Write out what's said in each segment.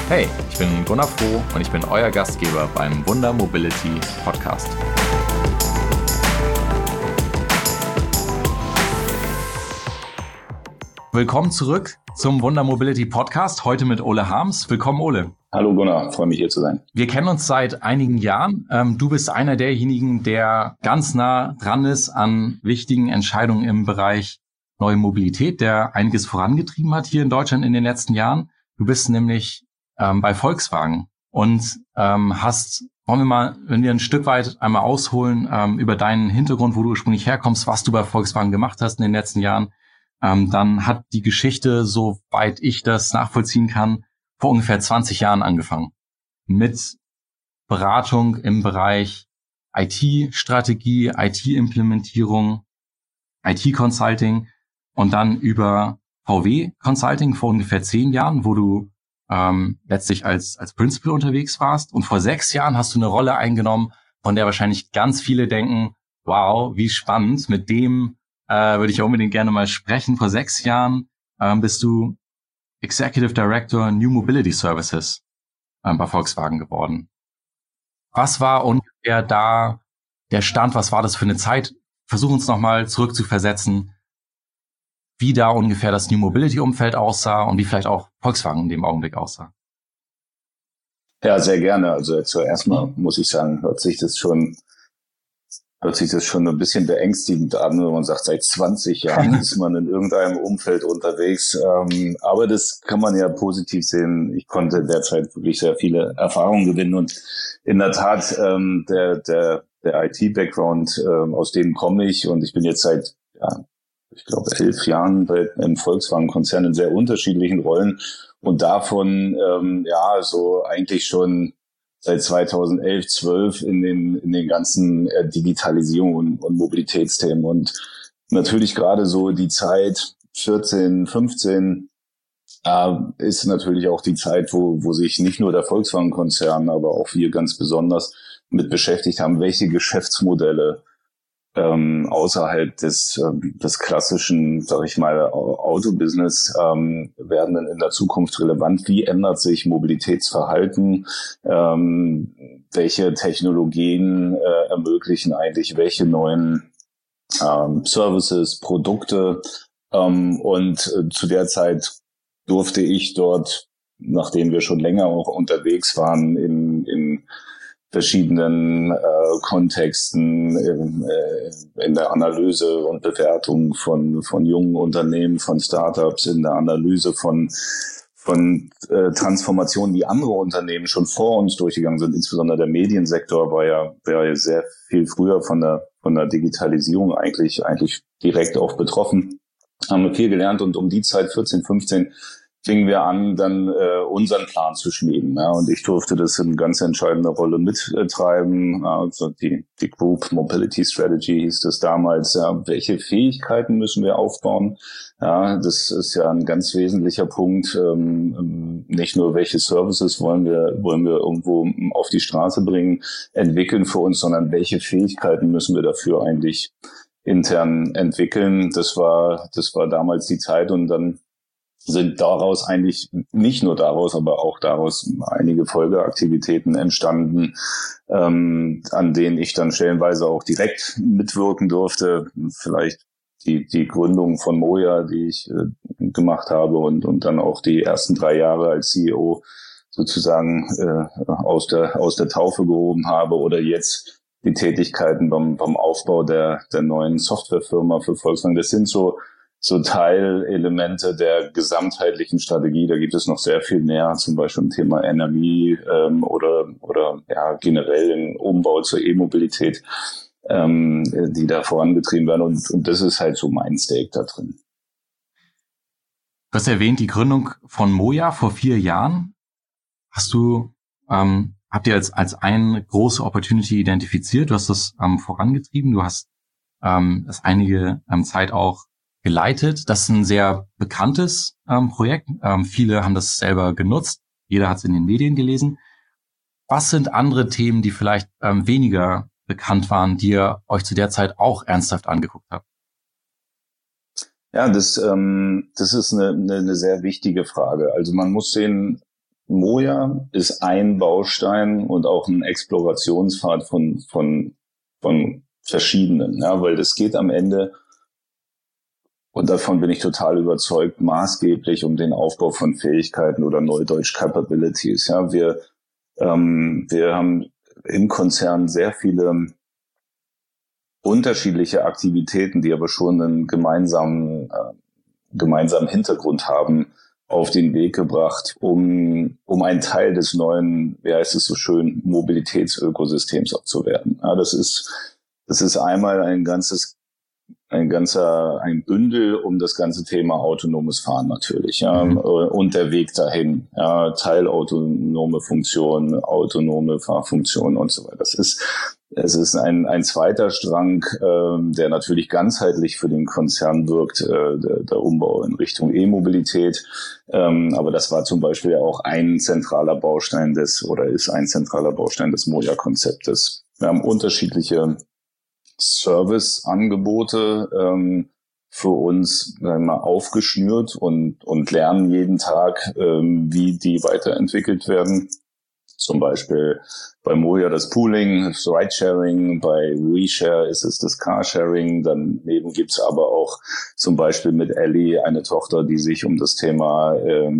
Hey, ich bin Gunnar Froh und ich bin euer Gastgeber beim Wunder Mobility Podcast. Willkommen zurück zum Wunder Mobility Podcast, heute mit Ole Harms. Willkommen, Ole. Hallo Gunnar, freue mich hier zu sein. Wir kennen uns seit einigen Jahren. Du bist einer derjenigen, der ganz nah dran ist an wichtigen Entscheidungen im Bereich neue Mobilität, der einiges vorangetrieben hat hier in Deutschland in den letzten Jahren. Du bist nämlich bei Volkswagen und wollen wir mal, wenn wir ein Stück weit einmal ausholen über deinen Hintergrund, wo du ursprünglich herkommst, was du bei Volkswagen gemacht hast in den letzten Jahren, dann hat die Geschichte, soweit ich das nachvollziehen kann, vor ungefähr 20 Jahren angefangen. Mit Beratung im Bereich IT-Strategie, IT-Implementierung, IT-Consulting und dann über VW-Consulting vor ungefähr 10 Jahren, wo du letztlich als Principal unterwegs warst. Und vor 6 Jahren hast du eine Rolle eingenommen, von der wahrscheinlich ganz viele denken, wow, wie spannend, mit dem würde ich unbedingt gerne mal sprechen. Vor 6 Jahren bist du Executive Director New Mobility Services bei Volkswagen geworden. Was war ungefähr da der Stand? Was war das für eine Zeit? Versuch uns nochmal zurückzuversetzen, wie da ungefähr das New Mobility Umfeld aussah und wie vielleicht auch Volkswagen in dem Augenblick aussah. Ja, sehr gerne. Also zuerst mal muss ich sagen, hört sich das schon ein bisschen beängstigend an, wenn man sagt, seit 20 Jahren ist man in irgendeinem Umfeld unterwegs. Aber das kann man ja positiv sehen. Ich konnte derzeit wirklich sehr viele Erfahrungen gewinnen und in der Tat der IT-Background, aus dem komme ich, und ich bin jetzt seit, ich glaube, 11 Jahren im Volkswagen-Konzern in sehr unterschiedlichen Rollen und davon so eigentlich schon seit 2011, 12 in den ganzen Digitalisierung und Mobilitätsthemen. Und natürlich gerade so die Zeit 14, 15 ist natürlich auch die Zeit, wo sich nicht nur der Volkswagen-Konzern, aber auch wir ganz besonders mit beschäftigt haben, welche Geschäftsmodelle außerhalb des klassischen, sag ich mal, Autobusiness werden dann in der Zukunft relevant. Wie ändert sich Mobilitätsverhalten? Welche Technologien ermöglichen eigentlich welche neuen Services, Produkte? Und zu der Zeit durfte ich dort, nachdem wir schon länger auch unterwegs waren, in verschiedenen Kontexten in der Analyse und Bewertung von jungen Unternehmen, von Startups, in der Analyse von Transformationen, die andere Unternehmen schon vor uns durchgegangen sind. Insbesondere der Mediensektor war ja sehr viel früher von der Digitalisierung eigentlich direkt auch betroffen. Haben wir viel gelernt, und um die Zeit 14, 15 fingen wir an, dann unseren Plan zu schmieden. Ja, und ich durfte das in ganz entscheidender Rolle mittreiben. Also die Group Mobility Strategy hieß das damals. Ja, welche Fähigkeiten müssen wir aufbauen? Ja, das ist ja ein ganz wesentlicher Punkt. Nicht nur welche Services wollen wir irgendwo auf die Straße bringen, entwickeln für uns, sondern welche Fähigkeiten müssen wir dafür eigentlich intern entwickeln. Das war damals die Zeit, und dann sind daraus eigentlich nicht nur daraus, aber auch daraus einige Folgeaktivitäten entstanden, an denen ich dann stellenweise auch direkt mitwirken durfte. Vielleicht die Gründung von Moja, die ich gemacht habe, und dann auch die ersten 3 Jahre als CEO sozusagen aus der Taufe gehoben habe, oder jetzt die Tätigkeiten beim Aufbau der neuen Softwarefirma für Volkswagen. Das sind so Teilelemente der gesamtheitlichen Strategie. Da gibt es noch sehr viel mehr, zum Beispiel im Thema Energie oder generell im Umbau zur E-Mobilität, die da vorangetrieben werden. Und das ist halt so mein Stake da drin. Du hast erwähnt, die Gründung von Moja vor 4 Jahren. Habt ihr als eine große Opportunity identifiziert? Du hast das vorangetrieben. Du hast das einige Zeit auch geleitet. Das ist ein sehr bekanntes Projekt. Viele haben das selber genutzt. Jeder hat es in den Medien gelesen. Was sind andere Themen, die vielleicht weniger bekannt waren, die ihr euch zu der Zeit auch ernsthaft angeguckt habt? Ja, das ist eine sehr wichtige Frage. Also man muss sehen, MOIA ist ein Baustein und auch ein Explorationspfad von verschiedenen, ja, weil das geht am Ende, und davon bin ich total überzeugt, maßgeblich um den Aufbau von Fähigkeiten oder Neudeutsch Capabilities. Ja, wir haben im Konzern sehr viele unterschiedliche Aktivitäten, die aber schon einen gemeinsamen Hintergrund haben, auf den Weg gebracht, um ein Teil des neuen, wie heißt es so schön, Mobilitätsökosystems auch zu werden. Ja, das ist einmal ein Bündel um das ganze Thema autonomes Fahren natürlich, ja, und der Weg dahin, ja, teilautonome Funktionen, autonome Fahrfunktionen und so weiter. Es ist ein zweiter Strang, der natürlich ganzheitlich für den Konzern wirkt, der Umbau in Richtung E-Mobilität. Aber das war zum Beispiel auch ist ein zentraler Baustein des MOIA-Konzeptes. Wir haben unterschiedliche Serviceangebote für uns, sagen wir mal, aufgeschnürt und lernen jeden Tag, wie die weiterentwickelt werden. Zum Beispiel bei MOIA das Pooling, das Ridesharing, bei WeShare ist es das Carsharing. Daneben gibt's aber auch zum Beispiel mit Ellie eine Tochter, die sich um das Thema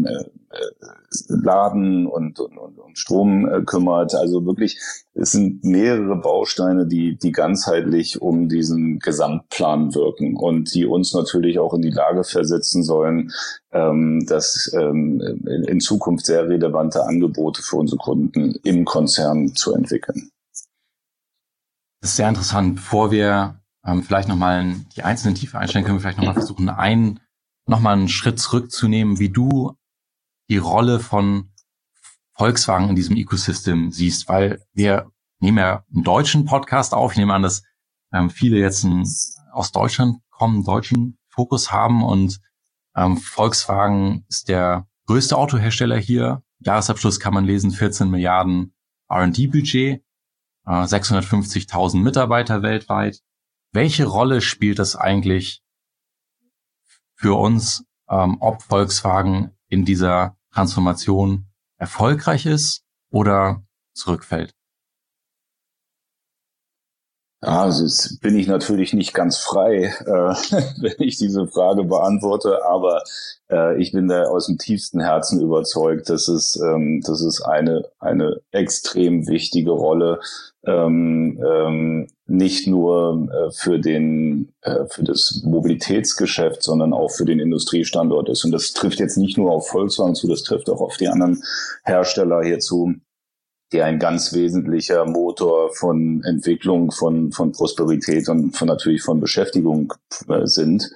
Laden und Strom kümmert. Also wirklich, es sind mehrere Bausteine, die ganzheitlich um diesen Gesamtplan wirken und die uns natürlich auch in die Lage versetzen sollen, dass in Zukunft sehr relevante Angebote für unsere Kunden im Konzern zu entwickeln. Das ist sehr interessant. Bevor wir vielleicht nochmal in die einzelnen Tiefe einsteigen, können wir vielleicht nochmal versuchen, nochmal einen Schritt zurückzunehmen, wie du die Rolle von Volkswagen in diesem Ecosystem siehst, weil wir nehmen ja einen deutschen Podcast auf. Ich nehme an, dass viele jetzt aus Deutschland kommen, deutschen Fokus haben und Volkswagen ist der größte Autohersteller hier. Jahresabschluss kann man lesen, 14 Milliarden R&D-Budget, 650.000 Mitarbeiter weltweit. Welche Rolle spielt das eigentlich für uns, ob Volkswagen in dieser Transformation erfolgreich ist oder zurückfällt? Ja, also jetzt bin ich natürlich nicht ganz frei, wenn ich diese Frage beantworte, aber ich bin da aus dem tiefsten Herzen überzeugt, dass es eine extrem wichtige Rolle nicht nur für das Mobilitätsgeschäft, sondern auch für den Industriestandort ist. Und das trifft jetzt nicht nur auf Volkswagen zu, das trifft auch auf die anderen Hersteller hier zu, die ein ganz wesentlicher Motor von Entwicklung, von Prosperität und natürlich von Beschäftigung sind.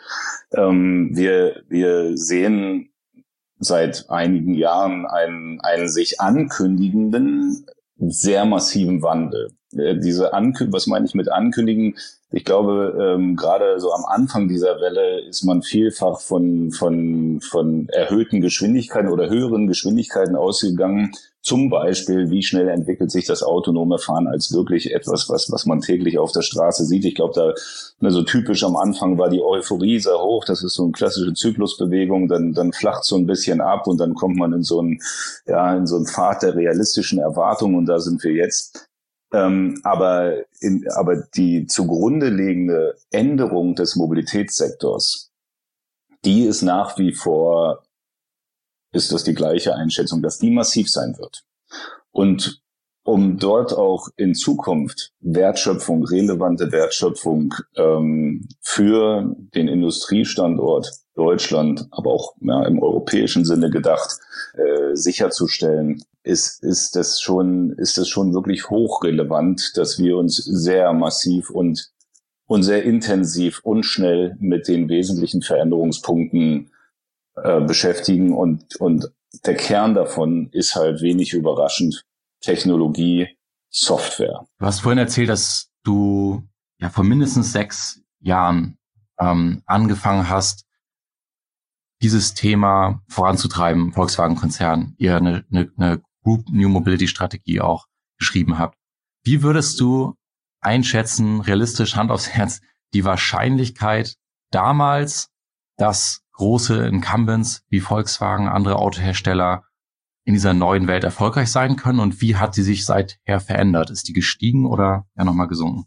Wir sehen seit einigen Jahren einen sich ankündigenden, sehr massiven Wandel. Was meine ich mit ankündigen? Ich glaube, gerade so am Anfang dieser Welle ist man vielfach von erhöhten Geschwindigkeiten oder höheren Geschwindigkeiten ausgegangen. Zum Beispiel, wie schnell entwickelt sich das autonome Fahren als wirklich etwas, was man täglich auf der Straße sieht. Ich glaube, so typisch am Anfang war die Euphorie sehr hoch. Das ist so eine klassische Zyklusbewegung. Dann flacht so ein bisschen ab und dann kommt man in so einen Pfad der realistischen Erwartungen und da sind wir jetzt. Aber die zugrunde liegende Änderung des Mobilitätssektors, die ist nach wie vor, ist das die gleiche Einschätzung, dass die massiv sein wird. Und um dort auch in Zukunft relevante Wertschöpfung für den Industriestandort Deutschland, aber auch im europäischen Sinne gedacht, sicherzustellen, ist das schon wirklich hochrelevant, dass wir uns sehr massiv und sehr intensiv und schnell mit den wesentlichen Veränderungspunkten beschäftigen und der Kern davon ist halt wenig überraschend Technologie, Software. Du hast vorhin erzählt, dass du ja vor mindestens 6 Jahren angefangen hast, dieses Thema voranzutreiben, Volkswagen-Konzern, ihr eine Group New Mobility Strategie auch geschrieben habt. Wie würdest du einschätzen, realistisch, Hand aufs Herz, die Wahrscheinlichkeit damals, dass große Incumbents wie Volkswagen, andere Autohersteller in dieser neuen Welt erfolgreich sein können und wie hat sie sich seither verändert? Ist die gestiegen oder ja nochmal gesunken?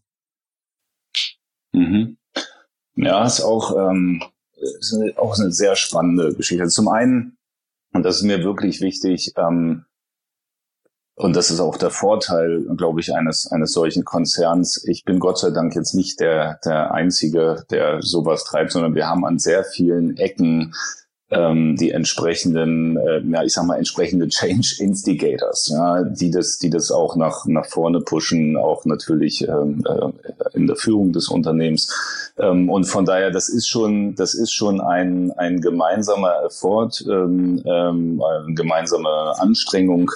Mhm. Ja, ist auch eine sehr spannende Geschichte. Also zum einen, und das ist mir wirklich wichtig, und das ist auch der Vorteil, glaube ich, eines solchen Konzerns. Ich bin Gott sei Dank jetzt nicht der Einzige, der sowas treibt, sondern wir haben an sehr vielen Ecken die entsprechenden, entsprechende Change Instigators, ja, die das auch nach vorne pushen, auch natürlich in der Führung des Unternehmens. Und von daher, das ist schon ein gemeinsamer Effort, eine gemeinsame Anstrengung.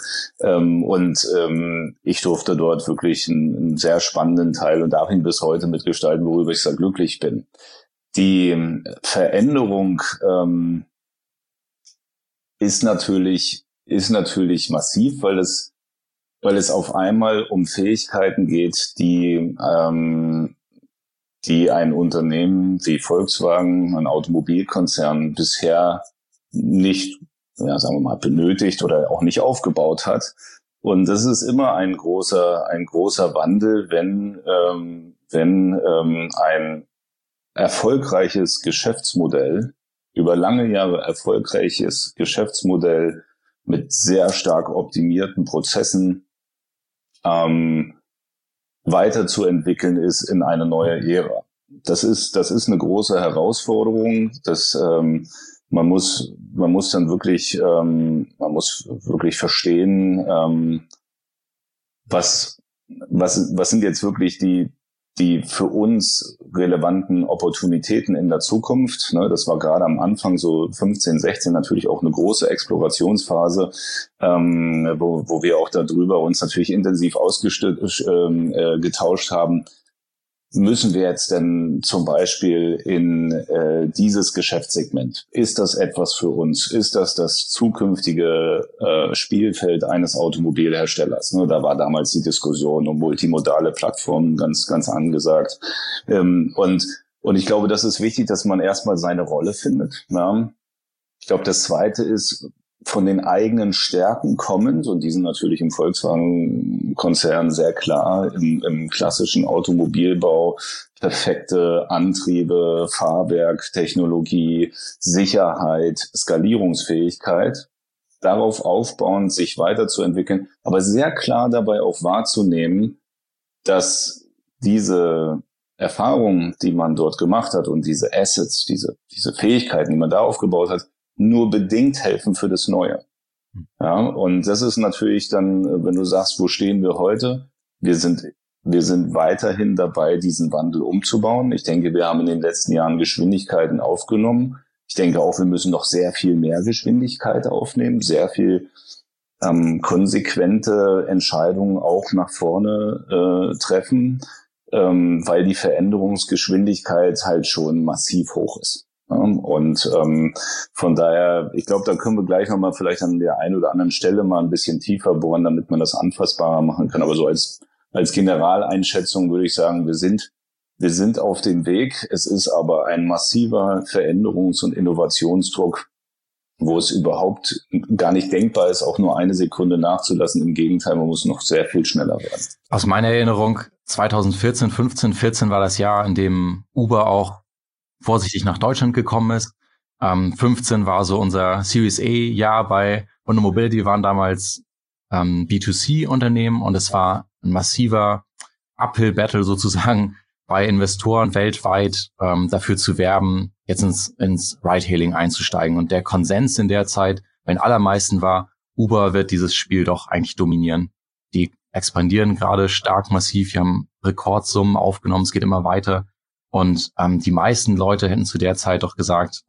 Ich durfte dort wirklich einen sehr spannenden Teil und darf ihn bis heute mitgestalten, worüber ich sehr glücklich bin. Die Veränderung ist natürlich massiv, weil es auf einmal um Fähigkeiten geht, die ein Unternehmen wie Volkswagen, ein Automobilkonzern, bisher nicht, ja, sagen wir mal, benötigt oder auch nicht aufgebaut hat. Und das ist immer ein großer Wandel, wenn ein erfolgreiches Geschäftsmodell, über lange Jahre erfolgreiches Geschäftsmodell mit sehr stark optimierten Prozessen weiterzuentwickeln ist in eine neue Ära. Das ist eine große Herausforderung. Man muss dann wirklich, verstehen, was sind jetzt wirklich die für uns relevanten Opportunitäten in der Zukunft. Das war gerade am Anfang, so 15, 16, natürlich auch eine große Explorationsphase, wo wir auch darüber uns natürlich intensiv getauscht haben. Müssen wir jetzt denn zum Beispiel in dieses Geschäftssegment? Ist das etwas für uns? Ist das zukünftige Spielfeld eines Automobilherstellers? Da war damals die Diskussion um multimodale Plattformen ganz, ganz angesagt. Und ich glaube, das ist wichtig, dass man erstmal seine Rolle findet. Ja? Ich glaube, das Zweite ist, von den eigenen Stärken kommend, und die sind natürlich im Volkswagen-Konzern sehr klar, im klassischen Automobilbau, perfekte Antriebe, Fahrwerk, Technologie, Sicherheit, Skalierungsfähigkeit, darauf aufbauen, sich weiterzuentwickeln, aber sehr klar dabei auch wahrzunehmen, dass diese Erfahrungen, die man dort gemacht hat und diese Assets, diese Fähigkeiten, die man da aufgebaut hat, nur bedingt helfen für das Neue. Ja, und das ist natürlich dann, wenn du sagst, wo stehen wir heute? Wir sind weiterhin dabei, diesen Wandel umzubauen. Ich denke, wir haben in den letzten Jahren Geschwindigkeiten aufgenommen. Ich denke auch, wir müssen noch sehr viel mehr Geschwindigkeit aufnehmen, sehr viel konsequente Entscheidungen auch nach vorne treffen, weil die Veränderungsgeschwindigkeit halt schon massiv hoch ist. Und von daher, ich glaube, da können wir gleich nochmal vielleicht an der einen oder anderen Stelle mal ein bisschen tiefer bohren, damit man das anfassbarer machen kann. Aber so als Generaleinschätzung würde ich sagen, wir sind auf dem Weg. Es ist aber ein massiver Veränderungs- und Innovationsdruck, wo es überhaupt gar nicht denkbar ist, auch nur eine Sekunde nachzulassen. Im Gegenteil, man muss noch sehr viel schneller werden. Aus meiner Erinnerung, 2014 war das Jahr, in dem Uber auch vorsichtig nach Deutschland gekommen ist. 15 war so unser Series A-Jahr bei Honda Mobility. Wir waren damals B2C-Unternehmen und es war ein massiver Uphill-Battle sozusagen bei Investoren weltweit dafür zu werben, jetzt ins Ride-Hailing einzusteigen. Und der Konsens in der Zeit bei den allermeisten war, Uber wird dieses Spiel doch eigentlich dominieren. Die expandieren gerade stark massiv, die haben Rekordsummen aufgenommen, es geht immer weiter. Und die meisten Leute hätten zu der Zeit doch gesagt,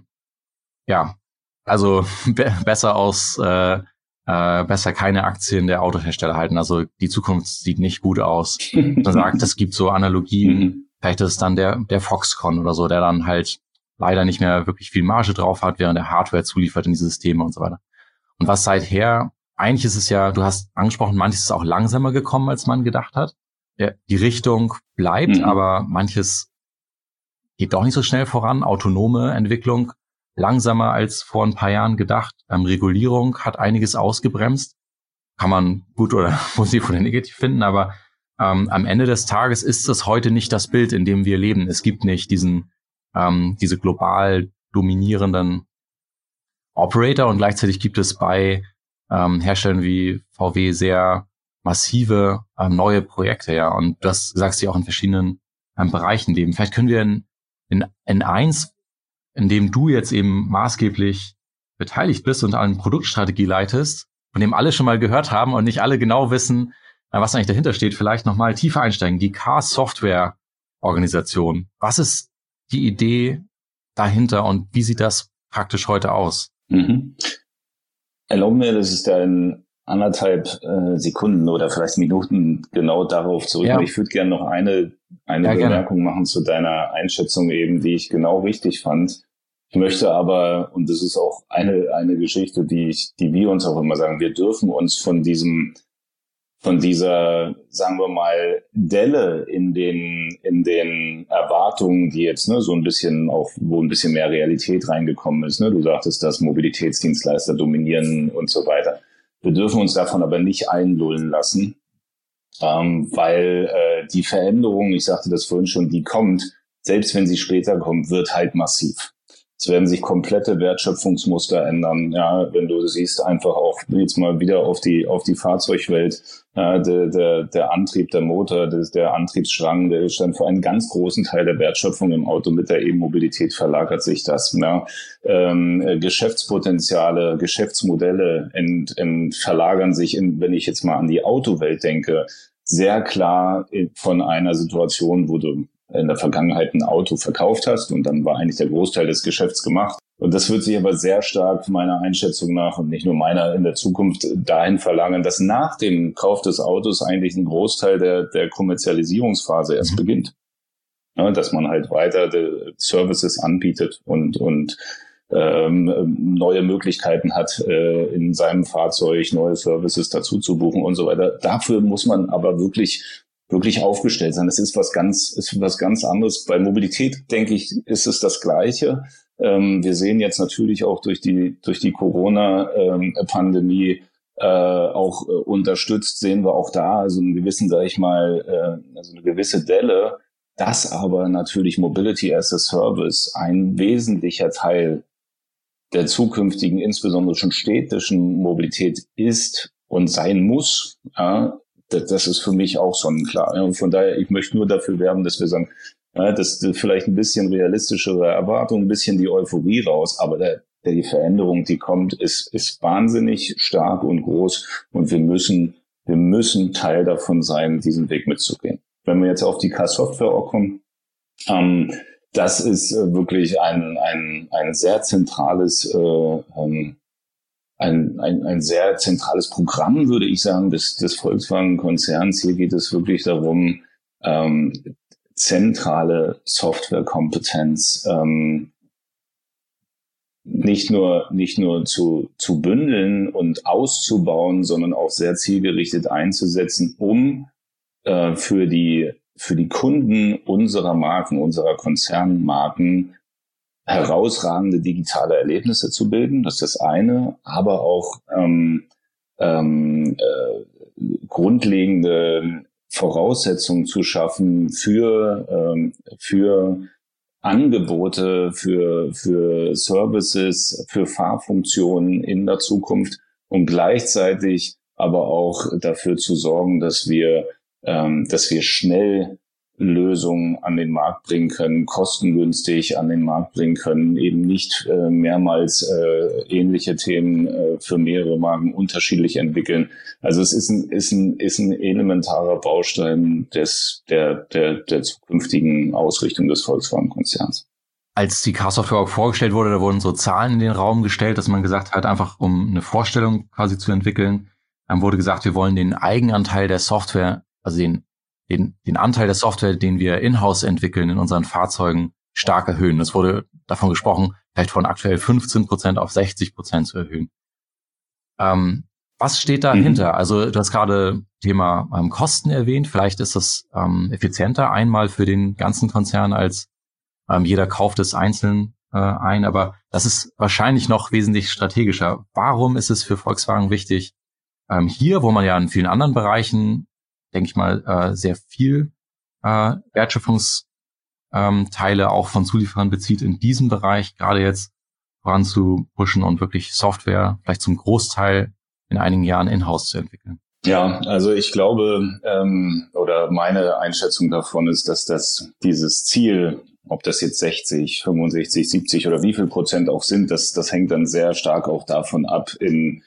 besser keine Aktien der Autohersteller halten. Also die Zukunft sieht nicht gut aus. Man sagt, es gibt so Analogien, vielleicht ist es dann der Foxconn oder so, der dann halt leider nicht mehr wirklich viel Marge drauf hat, während der Hardware zuliefert in die Systeme und so weiter. Und was seither, eigentlich ist es ja, du hast angesprochen, manches ist auch langsamer gekommen, als man gedacht hat. Die Richtung bleibt, aber manches geht doch nicht so schnell voran. Autonome Entwicklung langsamer als vor ein paar Jahren gedacht. Regulierung hat einiges ausgebremst. Kann man gut oder positiv oder negativ finden, aber am Ende des Tages ist das heute nicht das Bild, in dem wir leben. Es gibt nicht diese global dominierenden Operator und gleichzeitig gibt es bei Herstellern wie VW sehr massive neue Projekte, ja. Und das sagst du auch in verschiedenen Bereichen leben. Vielleicht können wir in eins, in dem du jetzt eben maßgeblich beteiligt bist und eine Produktstrategie leitest, von dem alle schon mal gehört haben und nicht alle genau wissen, was eigentlich dahinter steht, vielleicht nochmal tiefer einsteigen. Die Car-Software-Organisation. Was ist die Idee dahinter und wie sieht das praktisch heute aus? Erlaub mir, dass ich da in 1,5 Sekunden oder vielleicht Minuten genau darauf zurück. Ja. Ich würde gerne noch eine Bemerkung machen zu deiner Einschätzung eben, die ich genau richtig fand. Ich möchte aber, und das ist auch eine Geschichte, die wir uns auch immer sagen, wir dürfen uns von dieser, sagen wir mal, Delle in den Erwartungen, die jetzt so ein bisschen auch, wo ein bisschen mehr Realität reingekommen ist. Du sagtest, dass Mobilitätsdienstleister dominieren und so weiter. Wir dürfen uns davon aber nicht einlullen lassen, weil die Veränderung, ich sagte das vorhin schon, die kommt, selbst wenn sie später kommt, wird halt massiv. Es werden sich komplette Wertschöpfungsmuster ändern. Ja, wenn du siehst, einfach auch jetzt mal wieder auf die Fahrzeugwelt, der Antrieb, der Motor, der Antriebsstrang, der stand für einen ganz großen Teil der Wertschöpfung im Auto. Mit der E-Mobilität verlagert sich das. Ja. Geschäftspotenziale, Geschäftsmodelle verlagern sich, wenn ich jetzt mal an die Autowelt denke, sehr klar von einer Situation, wo du in der Vergangenheit ein Auto verkauft hast und dann war eigentlich der Großteil des Geschäfts gemacht. Und das wird sich aber sehr stark meiner Einschätzung nach und nicht nur meiner in der Zukunft dahin verlangen, dass nach dem Kauf des Autos eigentlich ein Großteil der Kommerzialisierungsphase erst beginnt. Ja, dass man halt weiter Services anbietet und neue Möglichkeiten hat, in seinem Fahrzeug neue Services dazu zu buchen und so weiter. Dafür muss man aber wirklich aufgestellt sein. Das ist was ganz anderes. Bei Mobilität, denke ich, ist es das Gleiche. Wir sehen jetzt natürlich auch durch die Corona-Pandemie auch unterstützt, sehen wir auch da also einen gewissen, sag ich mal, also eine gewisse Delle, dass aber natürlich Mobility as a Service ein wesentlicher Teil der zukünftigen, insbesondere schon städtischen Mobilität ist und sein muss. Ja, das ist für mich auch sonnenklar. Und von daher, ich möchte nur dafür werben, dass wir sagen, dass vielleicht ein bisschen realistischere Erwartungen, ein bisschen die Euphorie raus, aber die Veränderung, die kommt, ist wahnsinnig stark und groß und wir müssen Teil davon sein, diesen Weg mitzugehen. Wenn wir jetzt auf die Car-Software kommen, das ist wirklich ein sehr zentrales ein sehr zentrales Programm, würde ich sagen, des Volkswagen-Konzerns. Hier geht es wirklich darum, zentrale Softwarekompetenz nicht nur zu bündeln und auszubauen, sondern auch sehr zielgerichtet einzusetzen, um für die Kunden unserer Marken, unserer Konzernmarken herausragende digitale Erlebnisse zu bilden, das ist das eine, aber auch grundlegende Voraussetzungen zu schaffen für Angebote, für Services, für Fahrfunktionen in der Zukunft und gleichzeitig aber auch dafür zu sorgen, dass wir schnell Lösungen an den Markt bringen können, kostengünstig an den Markt bringen können, eben nicht mehrmals ähnliche Themen für mehrere Marken unterschiedlich entwickeln. Also es ist ein elementarer Baustein der zukünftigen Ausrichtung des Volkswagen-Konzerns. Als die Car-Software vorgestellt wurde, da wurden so Zahlen in den Raum gestellt, dass man gesagt hat, einfach um eine Vorstellung quasi zu entwickeln, dann wurde gesagt, wir wollen den Eigenanteil der Software, also den Anteil der Software, den wir in-house entwickeln in unseren Fahrzeugen, stark erhöhen. Es wurde davon gesprochen, vielleicht von aktuell 15% auf 60% zu erhöhen. Was steht dahinter? Also du hast gerade Thema Kosten erwähnt. Vielleicht ist das effizienter einmal für den ganzen Konzern als jeder Kauf des einzelnen ein, aber das ist wahrscheinlich noch wesentlich strategischer. Warum ist es für Volkswagen wichtig, hier, wo man ja in vielen anderen Bereichen, denke ich mal, sehr viel Wertschöpfungsteile auch von Zulieferern bezieht, in diesem Bereich gerade jetzt voranzupushen und wirklich Software vielleicht zum Großteil in einigen Jahren in-house zu entwickeln? Ja, also ich glaube, oder meine Einschätzung davon ist, dass dieses Ziel, ob das jetzt 60, 65, 70 oder wie viel Prozent auch sind, das hängt dann sehr stark auch davon ab, in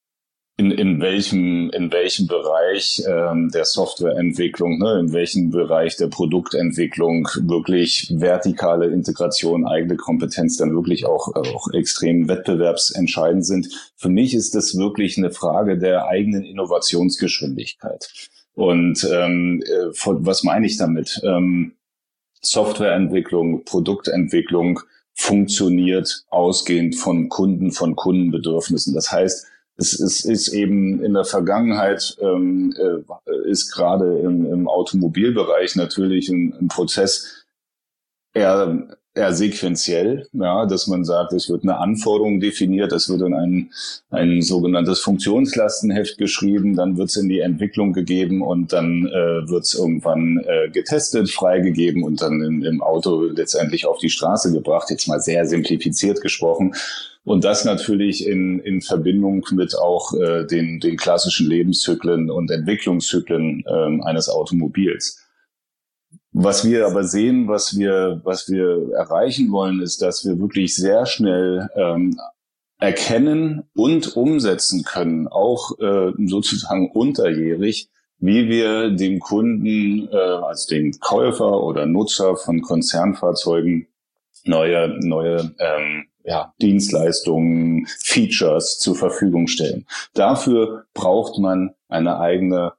welchem Bereich der Softwareentwicklung, in welchem Bereich der Produktentwicklung wirklich vertikale Integration, eigene Kompetenz dann wirklich auch extrem wettbewerbsentscheidend sind. Für mich ist das wirklich eine Frage der eigenen Innovationsgeschwindigkeit. Und was meine ich damit? Softwareentwicklung, Produktentwicklung funktioniert ausgehend von Kundenbedürfnissen. Das heißt, es ist eben in der Vergangenheit, ist gerade im Automobilbereich natürlich ein Prozess eher sequenziell, ja, dass man sagt, es wird eine Anforderung definiert, es wird in ein sogenanntes Funktionslastenheft geschrieben, dann wird es in die Entwicklung gegeben und dann wird es irgendwann getestet, freigegeben und dann im Auto letztendlich auf die Straße gebracht, jetzt mal sehr simplifiziert gesprochen. Und das natürlich in Verbindung mit auch den klassischen Lebenszyklen und Entwicklungszyklen eines Automobils. Was wir aber sehen, was wir erreichen wollen, ist, dass wir wirklich sehr schnell erkennen und umsetzen können, auch sozusagen unterjährig, wie wir dem Kunden, also dem Käufer oder Nutzer von Konzernfahrzeugen neue Dienstleistungen, Features zur Verfügung stellen. Dafür braucht man eine eigene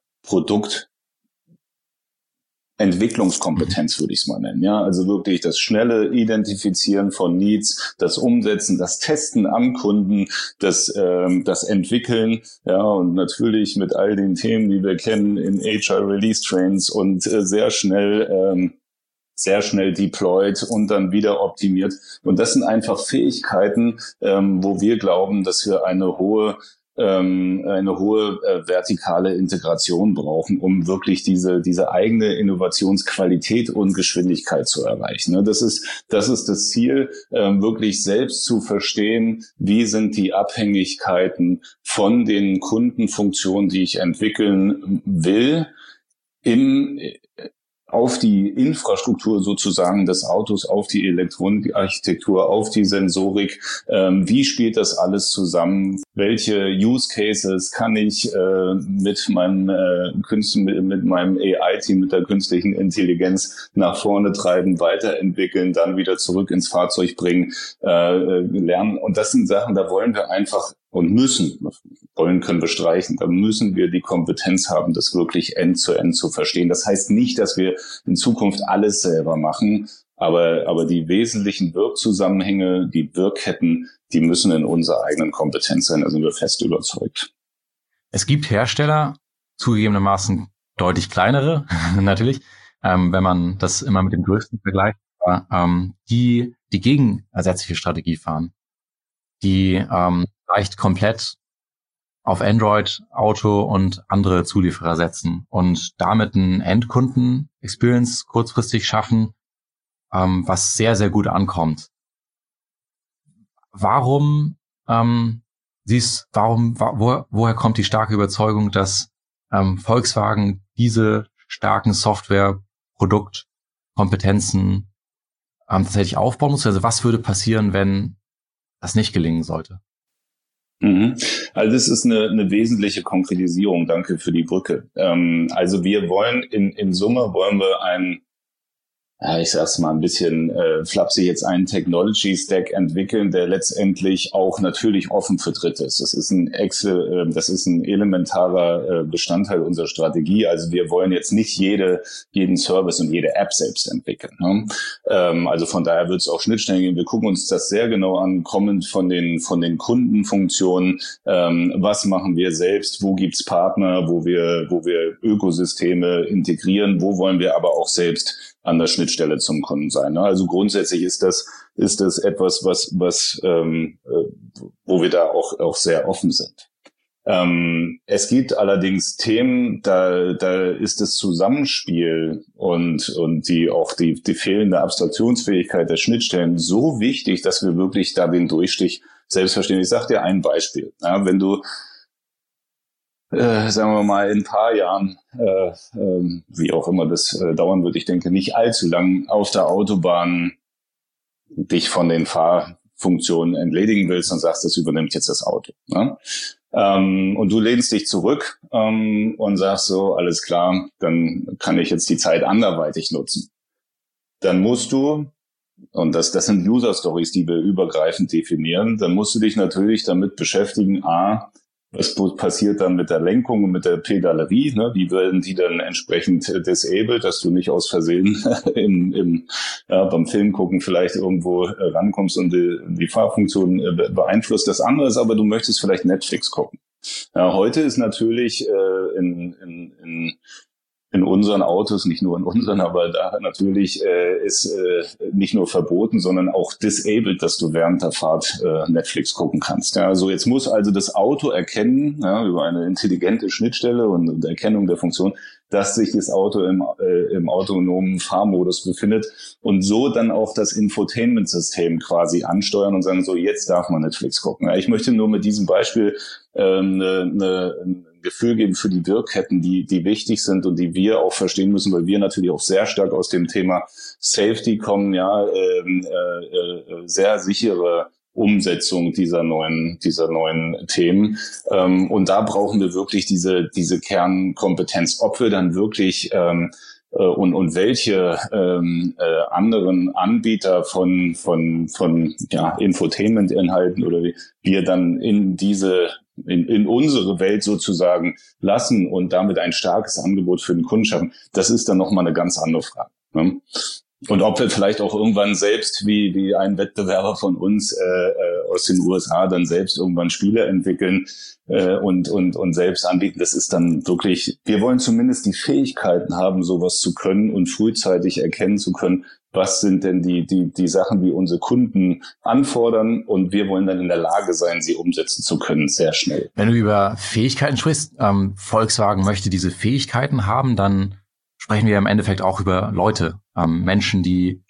Produktentwicklungskompetenz, würde ich es mal nennen. Ja, also wirklich das schnelle Identifizieren von Needs, das Umsetzen, das Testen am Kunden, das Entwickeln, ja, und natürlich mit all den Themen, die wir kennen in HR Release Trains und sehr schnell deployed und dann wieder optimiert. Und das sind einfach Fähigkeiten, wo wir glauben, dass wir eine hohe vertikale Integration brauchen, um wirklich diese eigene Innovationsqualität und Geschwindigkeit zu erreichen. Das ist das Ziel, wirklich selbst zu verstehen, wie sind die Abhängigkeiten von den Kundenfunktionen, die ich entwickeln will, auf die Infrastruktur sozusagen des Autos, auf die Elektronikarchitektur, auf die Sensorik. Wie spielt das alles zusammen? Welche Use Cases kann ich mit meinem AI-Team, mit der künstlichen Intelligenz nach vorne treiben, weiterentwickeln, dann wieder zurück ins Fahrzeug bringen, lernen? Und das sind Sachen, da wollen wir einfach und müssen, wollen können wir streichen, da müssen wir die Kompetenz haben, das wirklich end-zu-end zu verstehen. Das heißt nicht, dass wir in Zukunft alles selber machen, aber die wesentlichen Wirkzusammenhänge, die Wirkketten, die müssen in unserer eigenen Kompetenz sein, da sind wir fest überzeugt. Es gibt Hersteller, zugegebenermaßen deutlich kleinere, natürlich, wenn man das immer mit dem größten vergleicht, die gegenersetzliche Strategie fahren, die vielleicht komplett auf Android, Auto und andere Zulieferer setzen und damit einen Endkunden-Experience kurzfristig schaffen, was sehr, sehr gut ankommt. Woher kommt die starke Überzeugung, dass Volkswagen diese starken Software-Produktkompetenzen tatsächlich aufbauen muss? Also was würde passieren, wenn das nicht gelingen sollte? Also das ist eine wesentliche Konkretisierung. Danke für die Brücke. Also wir wollen in Summe wollen wir ich sag's mal ein bisschen flapsig jetzt, einen Technology-Stack entwickellen, der letztendlich auch natürlich offen für Dritte ist. Das ist ein elementarer Bestandteil unserer Strategie. Also wir wollen jetzt nicht jeden Service und jede App selbst entwickeln. Ne? Also von daher wird es auch Schnittstellen geben. Wir gucken uns das sehr genau an, kommend von den Kundenfunktionen. Was machen wir selbst? Wo gibt's Partner? Wo wir Ökosysteme integrieren? Wo wollen wir aber auch selbst an der Schnittstelle zum Kunden sein. Ne? Also grundsätzlich ist das etwas, wo wir da auch sehr offen sind. Es gibt allerdings Themen, da ist das Zusammenspiel und die fehlende Abstraktionsfähigkeit der Schnittstellen so wichtig, dass wir wirklich da den Durchstich selbstverständlich. Ich sage dir ein Beispiel. Ja, wenn du sagen wir mal, in ein paar Jahren, wie auch immer das dauern wird, ich denke nicht allzu lang, auf der Autobahn dich von den Fahrfunktionen entledigen willst und sagst, das übernimmt jetzt das Auto. Ne? Und du lehnst dich zurück und sagst so, alles klar, dann kann ich jetzt die Zeit anderweitig nutzen. Dann musst du, und das sind User-Stories, die wir übergreifend definieren, dann musst du dich natürlich damit beschäftigen, was passiert dann mit der Lenkung und mit der Pedalerie? Ne? Wie werden die dann entsprechend disabled, dass du nicht aus Versehen beim Film gucken vielleicht irgendwo rankommst und die Fahrfunktion beeinflusst. Das andere ist aber, du möchtest vielleicht Netflix gucken. Ja, heute ist natürlich in unseren Autos, nicht nur in unseren, aber da natürlich ist nicht nur verboten, sondern auch disabled, dass du während der Fahrt Netflix gucken kannst. Ja, also jetzt muss also das Auto erkennen, ja, über eine intelligente Schnittstelle und Erkennung der Funktion, dass sich das Auto im autonomen Fahrmodus befindet und so dann auch das Infotainment-System quasi ansteuern und sagen, so jetzt darf man Netflix gucken. Ja, ich möchte nur mit diesem Beispiel ein Gefühl geben für die Wirkketten, die wichtig sind und die wir auch verstehen müssen, weil wir natürlich auch sehr stark aus dem Thema Safety kommen, ja, sehr sichere Umsetzung dieser neuen Themen. Und da brauchen wir wirklich diese Kernkompetenz, ob wir dann wirklich und welche anderen Anbieter von Infotainment-Inhalten oder wie wir dann in unsere Welt sozusagen lassen und damit ein starkes Angebot für den Kunden schaffen, das ist dann nochmal eine ganz andere Frage. Ne? Und ob wir vielleicht auch irgendwann selbst, wie ein Wettbewerber von uns aus den USA, dann selbst irgendwann Spiele entwickeln und selbst anbieten, das ist dann wirklich, wir wollen zumindest die Fähigkeiten haben, sowas zu können und frühzeitig erkennen zu können, was sind denn die Sachen, die unsere Kunden anfordern, und wir wollen dann in der Lage sein, sie umsetzen zu können, sehr schnell. Wenn du über Fähigkeiten sprichst, Volkswagen möchte diese Fähigkeiten haben, dann sprechen wir im Endeffekt auch über Leute, Menschen, die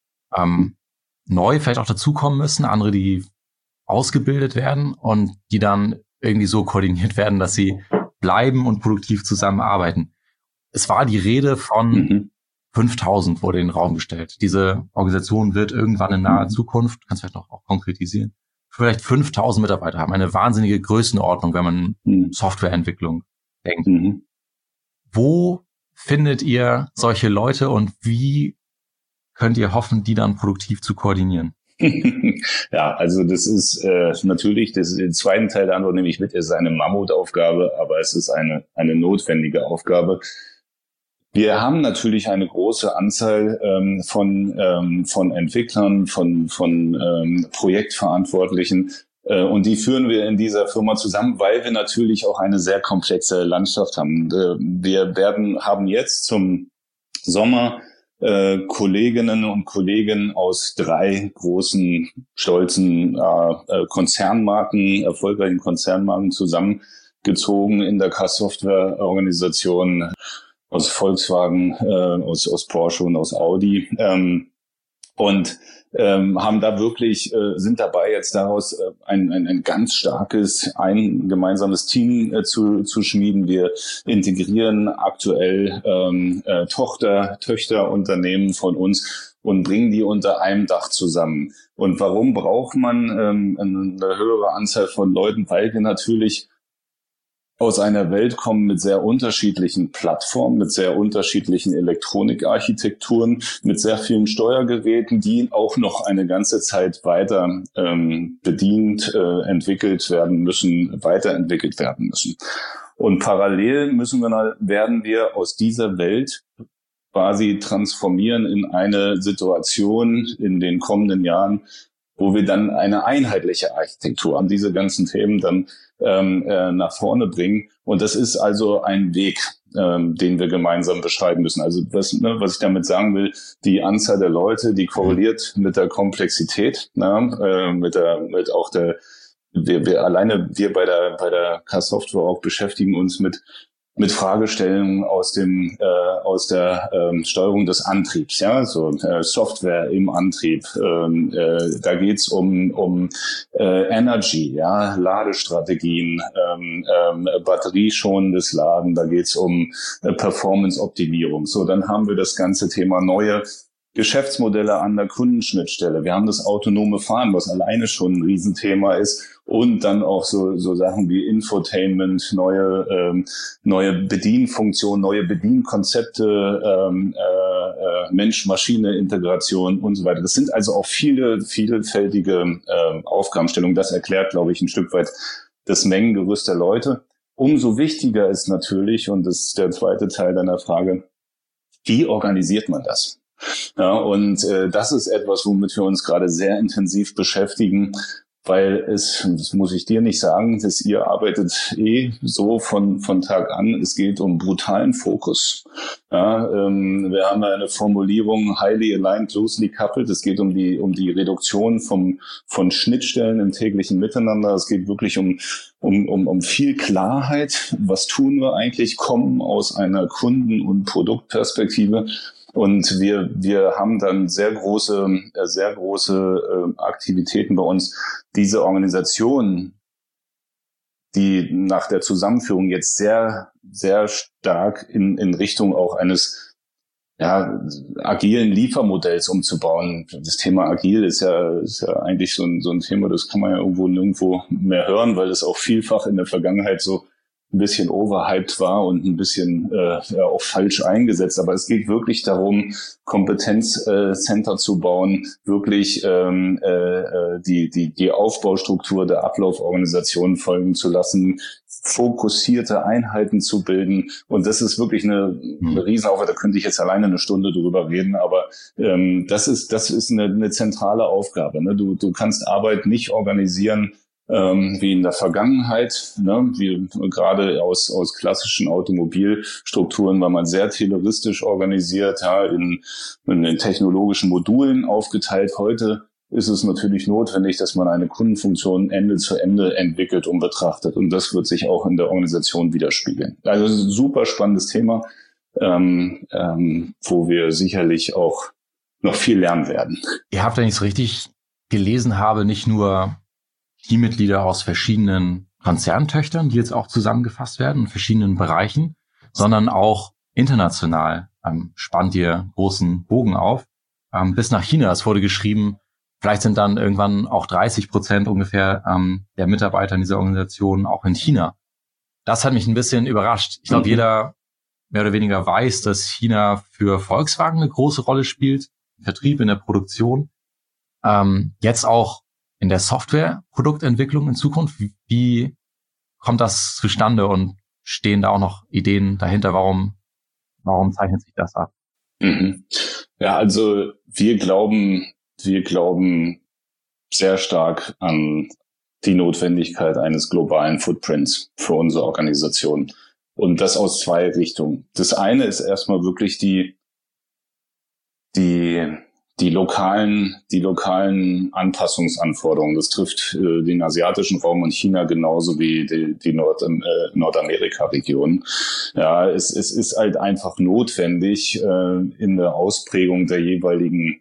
neu vielleicht auch dazukommen müssen, andere, die ausgebildet werden und die dann irgendwie so koordiniert werden, dass sie bleiben und produktiv zusammenarbeiten. Es war die Rede von 5000 wurde in den Raum gestellt. Diese Organisation wird irgendwann in naher Zukunft, kannst du vielleicht noch auch konkretisieren, vielleicht 5000 Mitarbeiter haben. Eine wahnsinnige Größenordnung, wenn man Softwareentwicklung denkt. Wo findet ihr solche Leute und wie könnt ihr hoffen, die dann produktiv zu koordinieren? Ja, also das ist natürlich, den zweiten Teil der Antwort nehme ich mit, es ist eine Mammutaufgabe, aber es ist eine notwendige Aufgabe. Wir haben natürlich eine große Anzahl von Entwicklern, von Projektverantwortlichen, und die führen wir in dieser Firma zusammen, weil wir natürlich auch eine sehr komplexe Landschaft haben. Wir haben jetzt zum Sommer Kolleginnen und Kollegen aus 3 großen, stolzen Konzernmarken, erfolgreichen Konzernmarken zusammengezogen in der Car-Software-Organisation aus Volkswagen, aus Porsche und aus Audi, und haben da wirklich, sind dabei jetzt daraus ein ganz starkes, ein gemeinsames Team zu schmieden. Wir integrieren aktuell Töchterunternehmen von uns und bringen die unter einem Dach zusammen. Und warum braucht man eine höhere Anzahl von Leuten? Weil wir natürlich aus einer Welt kommen mit sehr unterschiedlichen Plattformen, mit sehr unterschiedlichen Elektronikarchitekturen, mit sehr vielen Steuergeräten, die auch noch eine ganze Zeit weiter bedient, entwickelt werden müssen, weiterentwickelt werden müssen. Und parallel werden wir aus dieser Welt quasi transformieren in eine Situation in den kommenden Jahren, wo wir dann eine einheitliche Architektur an diese ganzen Themen dann nach vorne bringen. Und das ist also ein Weg. den wir gemeinsam beschreiben müssen. Also was ich damit sagen will, die Anzahl der Leute, die korreliert mit der Komplexität, wir bei der K-Software auch beschäftigen uns mit Fragestellungen aus der Steuerung des Antriebs, ja, so Software im Antrieb. Da geht's um Energy, ja, Ladestrategien, batterieschonendes Laden. Da geht's um Performance-Optimierung. So, dann haben wir das ganze Thema neue Geschäftsmodelle an der Kundenschnittstelle. Wir haben das autonome Fahren, was alleine schon ein Riesenthema ist. Und dann auch so Sachen wie Infotainment, neue Bedienfunktionen, neue Bedienkonzepte, Mensch-Maschine-Integration und so weiter. Das sind also auch vielfältige Aufgabenstellungen. Das erklärt, glaube ich, ein Stück weit das Mengengerüst der Leute. Umso wichtiger ist natürlich, und das ist der zweite Teil deiner Frage, wie organisiert man das? Ja, und das ist etwas, womit wir uns gerade sehr intensiv beschäftigen, weil das muss ich dir nicht sagen, dass ihr arbeitet so von Tag an. Es geht um brutalen Fokus. Ja, wir haben eine Formulierung highly aligned, loosely coupled. Es geht um die Reduktion von Schnittstellen im täglichen Miteinander. Es geht wirklich um viel Klarheit. Was tun wir eigentlich? Kommen aus einer Kunden- und Produktperspektive. Und wir haben dann sehr große Aktivitäten bei uns. Diese Organisation, die nach der Zusammenführung jetzt sehr, sehr stark in Richtung auch eines agilen Liefermodells umzubauen. Das Thema agil ist ja eigentlich so ein Thema, das kann man ja irgendwo nirgendwo mehr hören, weil es auch vielfach in der Vergangenheit so ein bisschen overhyped war und ein bisschen auch falsch eingesetzt. Aber es geht wirklich darum, Kompetenzcenter zu bauen, wirklich die Aufbaustruktur der Ablauforganisation folgen zu lassen, fokussierte Einheiten zu bilden. Und das ist wirklich eine Riesenaufgabe. Da könnte ich jetzt alleine eine Stunde drüber reden, aber das ist eine zentrale Aufgabe. Ne? Du kannst Arbeit nicht organisieren wie in der Vergangenheit, ne? Wie gerade aus klassischen Automobilstrukturen war man sehr tayloristisch organisiert, ja, in technologischen Modulen aufgeteilt. Heute ist es natürlich notwendig, dass man eine Kundenfunktion Ende zu Ende entwickelt und betrachtet. Und das wird sich auch in der Organisation widerspiegeln. Also es ist ein super spannendes Thema, wo wir sicherlich auch noch viel lernen werden. Ihr habt, wenn ich es richtig gelesen habe, nicht nur Teammitglieder aus verschiedenen Konzerntöchtern, die jetzt auch zusammengefasst werden in verschiedenen Bereichen, sondern auch international spannt ihr großen Bogen auf, bis nach China. Es wurde geschrieben, vielleicht sind dann irgendwann auch 30% ungefähr der Mitarbeiter in dieser Organisation auch in China. Das hat mich ein bisschen überrascht. Ich glaube, jeder mehr oder weniger weiß, dass China für Volkswagen eine große Rolle spielt, im Vertrieb, in der Produktion, jetzt auch in der Software-Produktentwicklung in Zukunft. Wie kommt das zustande und stehen da auch noch Ideen dahinter? Warum zeichnet sich das ab? Mhm. Ja, also wir glauben sehr stark an die Notwendigkeit eines globalen Footprints für unsere Organisation. Und das aus zwei Richtungen. Das eine ist erstmal wirklich die lokalen Anpassungsanforderungen. Das trifft den asiatischen Raum und China genauso wie die Nordamerika-Region. Ja, es ist halt einfach notwendig, in der Ausprägung der jeweiligen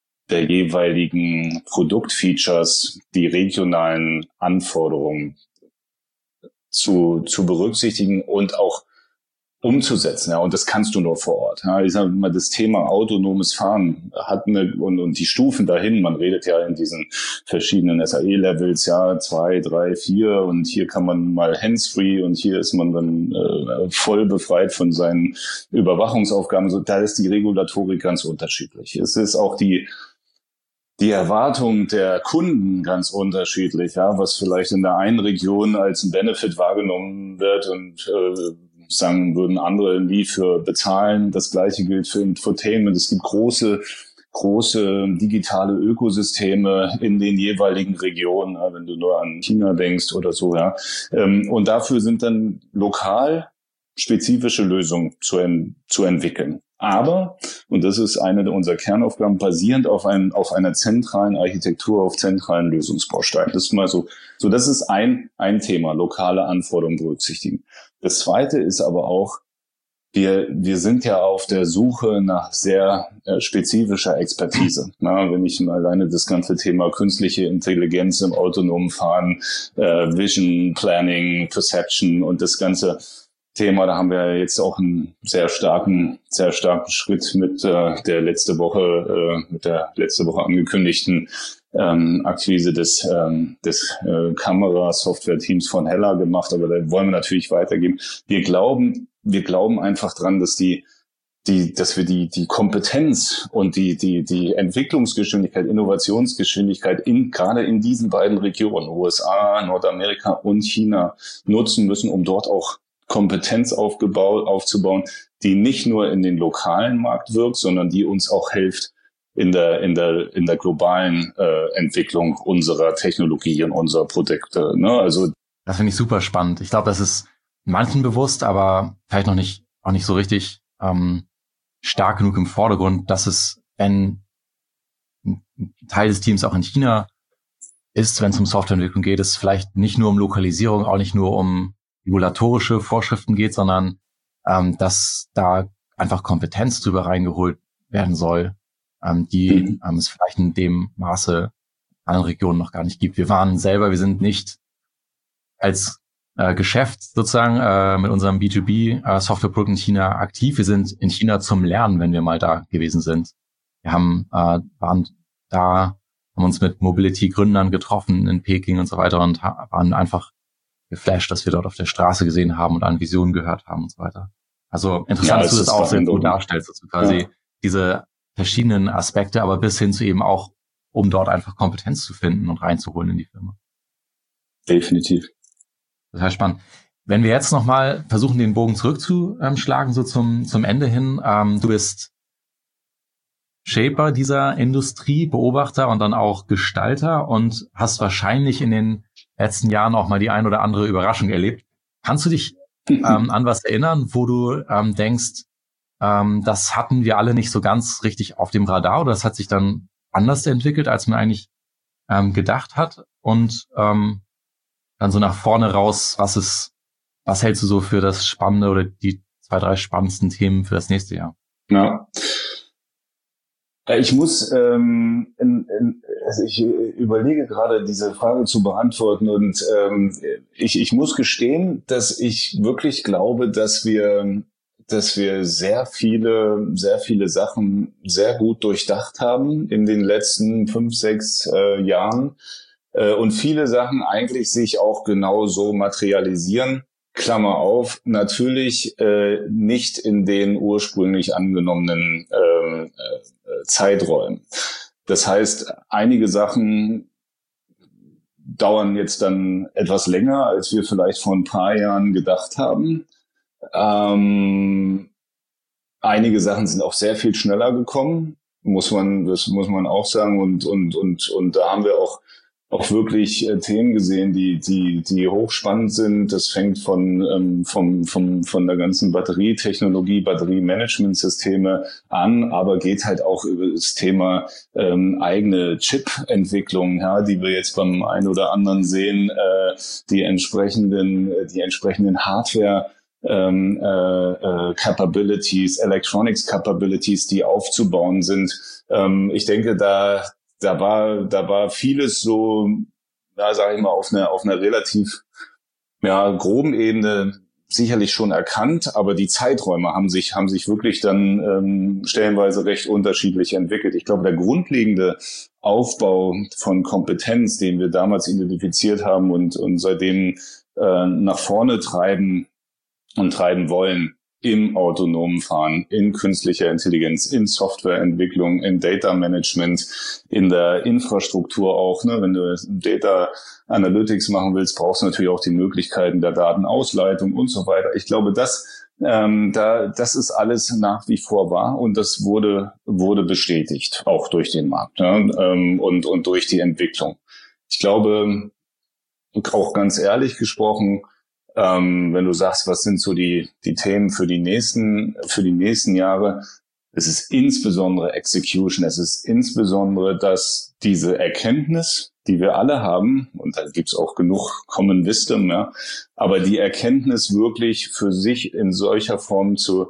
Produktfeatures die regionalen Anforderungen zu berücksichtigen und auch umzusetzen, ja, und das kannst du nur vor Ort. Ja, ich sage mal, das Thema autonomes Fahren und die Stufen dahin, man redet ja in diesen verschiedenen SAE-Levels, ja, 2, 3, 4 und hier kann man mal hands-free und hier ist man dann voll befreit von seinen Überwachungsaufgaben. So, da ist die Regulatorik ganz unterschiedlich. Es ist auch die Erwartung der Kunden ganz unterschiedlich, ja, was vielleicht in der einen Region als ein Benefit wahrgenommen wird und sagen würden andere nie für bezahlen. Das Gleiche gilt für Infotainment. Es gibt große digitale Ökosysteme in den jeweiligen Regionen, wenn du nur an China denkst oder so, ja. Und dafür sind dann lokal spezifische Lösung zu entwickeln. Aber, und das ist eine unserer Kernaufgaben, basierend auf einer zentralen Architektur, auf zentralen Lösungsbausteinen. Das ist mal so, das ist ein Thema, lokale Anforderungen berücksichtigen. Das zweite ist aber auch, wir sind ja auf der Suche nach sehr spezifischer Expertise. Na, wenn ich alleine das ganze Thema künstliche Intelligenz im autonomen Fahren, Vision, Planning, Perception und das ganze Thema, da haben wir jetzt auch einen sehr starken Schritt mit der letzte Woche angekündigten Akquise des Kamerasoftware-Teams von Hella gemacht, aber da wollen wir natürlich weitergeben. Wir glauben einfach dran, dass wir die Kompetenz und die Entwicklungsgeschwindigkeit, Innovationsgeschwindigkeit gerade in diesen beiden Regionen, USA, Nordamerika und China, nutzen müssen, um dort auch Kompetenz aufzubauen, die nicht nur in den lokalen Markt wirkt, sondern die uns auch hilft in der globalen Entwicklung unserer Technologie und unserer Produkte. Ne? Also das finde ich super spannend. Ich glaube, das ist manchen bewusst, aber vielleicht auch nicht so richtig stark genug im Vordergrund, dass es, wenn ein Teil des Teams auch in China ist, wenn es um Softwareentwicklung geht, es vielleicht nicht nur um Lokalisierung, auch nicht nur um regulatorische Vorschriften geht, sondern dass da einfach Kompetenz drüber reingeholt werden soll, die es vielleicht in dem Maße in anderen Regionen noch gar nicht gibt. Wir sind nicht als Geschäft sozusagen mit unserem B2B-Softwareprodukt in China aktiv. Wir sind in China zum Lernen, wenn wir mal da gewesen sind. Wir waren da, haben uns mit Mobility-Gründern getroffen in Peking und so weiter und waren einfach geflasht, dass wir dort auf der Straße gesehen haben und an Visionen gehört haben und so weiter. Also interessant, dass du das auch sehr gut darstellst, dass du quasi diese verschiedenen Aspekte, aber bis hin zu eben auch, um dort einfach Kompetenz zu finden und reinzuholen in die Firma. Definitiv. Das heißt spannend. Wenn wir jetzt nochmal versuchen, den Bogen zurückzuschlagen, so zum Ende hin. Du bist Shaper dieser Industrie, Beobachter und dann auch Gestalter und hast wahrscheinlich in den letzten Jahren auch mal die ein oder andere Überraschung erlebt. Kannst du dich an was erinnern, wo du denkst, das hatten wir alle nicht so ganz richtig auf dem Radar oder das hat sich dann anders entwickelt, als man eigentlich gedacht hat? Und dann so nach vorne raus, was hältst du so für das Spannende oder die 2, 3 spannendsten Themen für das nächste Jahr? Ja. Ich muss, also ich überlege gerade, diese Frage zu beantworten und ich muss gestehen, dass ich wirklich glaube, dass wir sehr viele Sachen sehr gut durchdacht haben in den letzten 5, 6 Jahren und viele Sachen eigentlich sich auch genau so materialisieren. Klammer auf, natürlich nicht in den ursprünglich angenommenen Zeiträumen. Das heißt, einige Sachen dauern jetzt dann etwas länger, als wir vielleicht vor ein paar Jahren gedacht haben. Einige Sachen sind auch sehr viel schneller gekommen, das muss man auch sagen. Und da haben wir auch wirklich Themen gesehen, die hochspannend sind. Das fängt von der ganzen Batterietechnologie, Batteriemanagementsysteme an, aber geht halt auch über das Thema eigene Chip-Entwicklung, ja, die wir jetzt beim einen oder anderen sehen, die entsprechenden Hardware Capabilities, Electronics Capabilities, die aufzubauen sind. Ich denke, da war vieles so, sage ich mal, auf einer relativ groben Ebene sicherlich schon erkannt, aber die Zeiträume haben sich wirklich dann stellenweise recht unterschiedlich entwickelt. Ich glaube, der grundlegende Aufbau von Kompetenz, den wir damals identifiziert haben und seitdem nach vorne treiben wollen, im autonomen Fahren, in künstlicher Intelligenz, in Softwareentwicklung, in Data Management, in der Infrastruktur auch. Ne? Wenn du Data Analytics machen willst, brauchst du natürlich auch die Möglichkeiten der Datenausleitung und so weiter. Ich glaube, das ist alles nach wie vor wahr und das wurde bestätigt, auch durch den Markt, ja? Und durch die Entwicklung. Ich glaube, auch ganz ehrlich gesprochen, Wenn du sagst, was sind so die Themen für die nächsten Jahre? Es ist insbesondere Execution. Es ist insbesondere, dass diese Erkenntnis, die wir alle haben, und da gibt's auch genug Common Wisdom, ja, aber die Erkenntnis wirklich für sich in solcher Form zu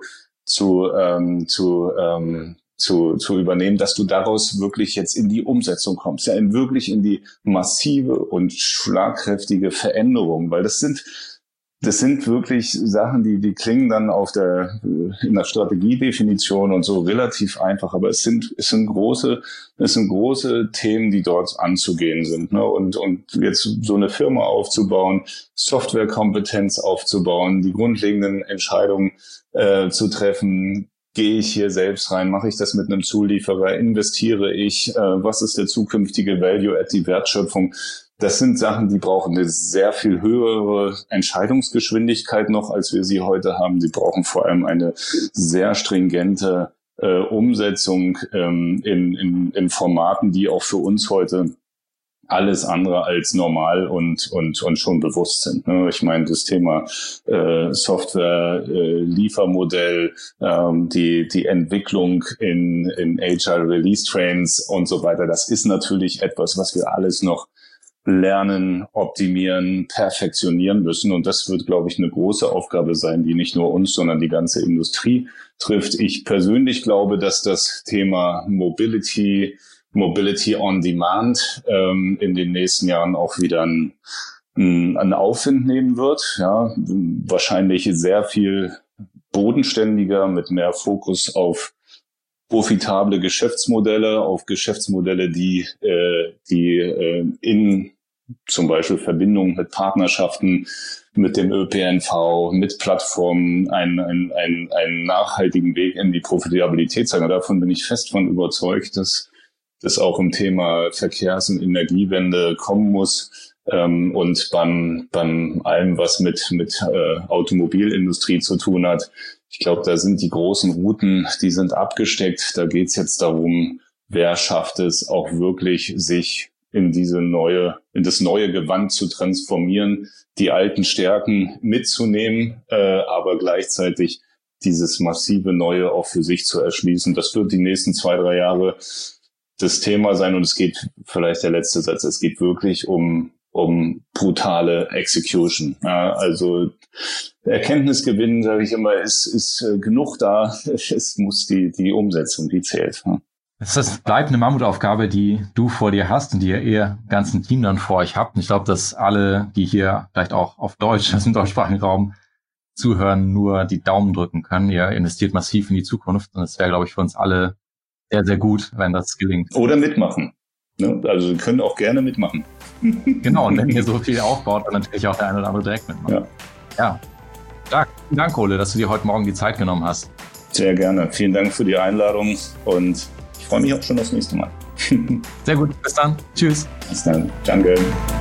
übernehmen, dass du daraus wirklich jetzt in die Umsetzung kommst, ja, wirklich in die massive und schlagkräftige Veränderung, weil das sind wirklich Sachen, die klingen dann in der Strategiedefinition und so relativ einfach, aber es sind große Themen, die dort anzugehen sind, ne? Und jetzt so eine Firma aufzubauen, Softwarekompetenz aufzubauen, die grundlegenden Entscheidungen zu treffen. Gehe ich hier selbst rein? Mache ich das mit einem Zulieferer? Investiere ich? Was ist der zukünftige Value at die Wertschöpfung? Das sind Sachen, die brauchen eine sehr viel höhere Entscheidungsgeschwindigkeit noch, als wir sie heute haben. Sie brauchen vor allem eine sehr stringente Umsetzung in Formaten, die auch für uns heute alles andere als normal und schon bewusst sind. Ich meine, das Thema Software, Liefermodell, die Entwicklung in Agile Release Trains und so weiter, das ist natürlich etwas, was wir alles noch lernen, optimieren, perfektionieren müssen. Und das wird, glaube ich, eine große Aufgabe sein, die nicht nur uns, sondern die ganze Industrie trifft. Ich persönlich glaube, dass das Thema Mobility on Demand in den nächsten Jahren auch wieder einen Aufwind nehmen wird. Ja, wahrscheinlich sehr viel bodenständiger, mit mehr Fokus auf profitable Geschäftsmodelle, auf Geschäftsmodelle, die in zum Beispiel Verbindung mit Partnerschaften, mit dem ÖPNV, mit Plattformen einen nachhaltigen Weg in die Profitabilität zeigen. Und davon bin ich fest von überzeugt, dass das auch im Thema Verkehrs- und Energiewende kommen muss. Und beim allem, was mit Automobilindustrie zu tun hat, ich glaube, da sind die großen Routen, die sind abgesteckt. Da geht's jetzt darum, wer schafft es auch wirklich, sich in das neue Gewand zu transformieren, die alten Stärken mitzunehmen, aber gleichzeitig dieses massive Neue auch für sich zu erschließen. Das wird die nächsten 2-3 Jahre das Thema sein. Und es geht, vielleicht der letzte Satz, es geht wirklich um brutale Execution. Ja, also Erkenntnisgewinn, sage ich immer, ist genug da. Es muss die Umsetzung, die zählt. Ja. Das bleibt eine Mammutaufgabe, die du vor dir hast und die ihr ganzen Team dann vor euch habt. Und ich glaube, dass alle, die hier vielleicht auch auf Deutsch, also im deutschsprachigen Raum, zuhören, nur die Daumen drücken können. Ihr investiert massiv in die Zukunft und es wäre, glaube ich, für uns alle sehr, sehr gut, wenn das gelingt. Oder mitmachen. Also Sie können auch gerne mitmachen. Genau, und wenn ihr so viel aufbaut, dann natürlich auch der eine oder andere direkt mitmachen. Ja. Vielen Dank, Ole, dass du dir heute Morgen die Zeit genommen hast. Sehr gerne. Vielen Dank für die Einladung und ich freue mich auch schon aufs nächste Mal. Sehr gut. Bis dann. Tschüss. Bis dann. Danke.